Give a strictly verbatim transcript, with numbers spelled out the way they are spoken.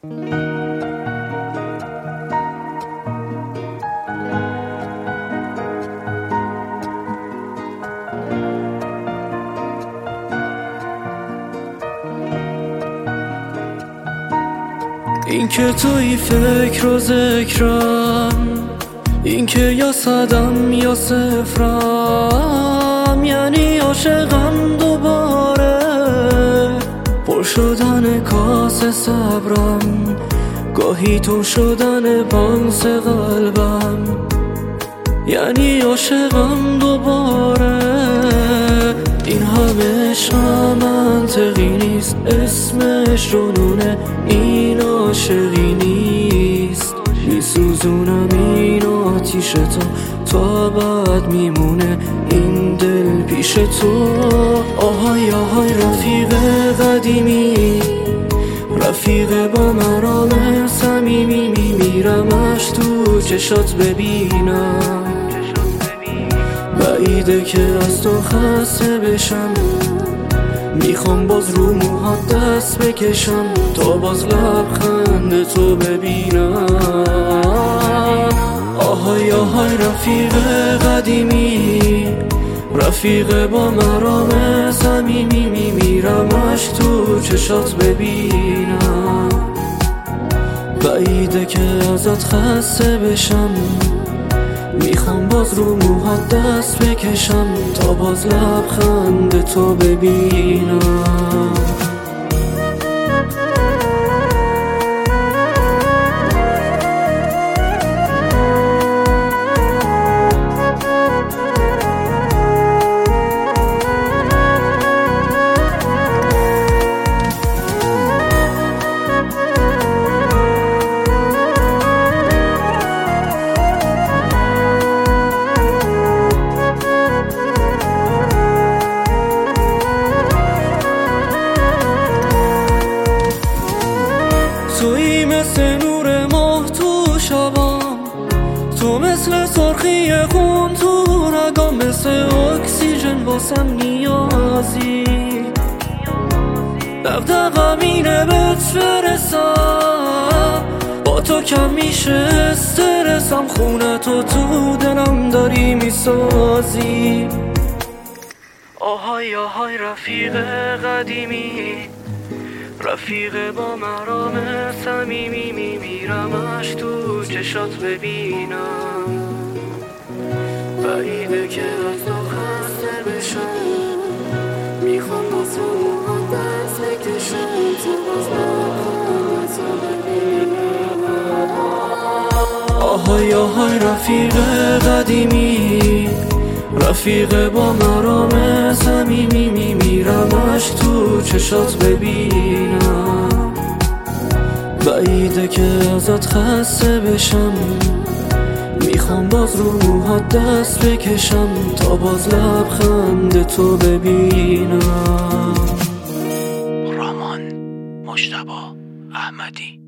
این که توی فکر و ذکرم، این که یا صدم یا صفرم، یعنی عاشقم دوباره. پر شدن کاس صبرم، گاهی تو شدن بانس قلبم، یعنی عاشقم دوباره. این همه عشق منطقی نیست، اسمش جنونه، این عاشقی نیست. میسوزونم این آتیش تو، تا بعد میمونه این دل پیش تو. آهای آهای رفیق قدیمی، رفیق با مرام صمیمی، میمیرمش تو چشات ببینم. بعیده که از تو خسته بشم، میخوام باز رو موهات دست بکشم، تا باز لبخند تو ببینم. آهای آهای رفیق قدیمی، رفیق با مرام صمیمی، میمیرمش تو چشات ببینم. بعیده که ازت خسته بشم، میخوام باز رو موهات دست بکشم، تا باز لبخند تو ببینم. تویی مثل نور ماه تو شبام، تو مثل سرخی خون تو رگام، مثل اکسیژن واسم نیازی. دغدغه‌م اینه بهت برسم، با تو کم میشه استرسم، خونه تو تو دلم داری میسازی. آهای آهای رفیق قدیمی، رفیق با مرام صمیمی، میمیرمش تو چشات ببینم. بعیده که از تو خسته بشم، میخوام با تو موهات دست بکشم، تو باز لبخند تو ببینم. آهای آهای رفیق قدیمی، رفیق با مرام صمیمی، میمیرمش تو چشات ببینم. بعیده که ازت خسته بشم، میخوام باز رو موهات دست بکشم، تا باز لبخند تو ببینم. رامان مجتبی احمدی.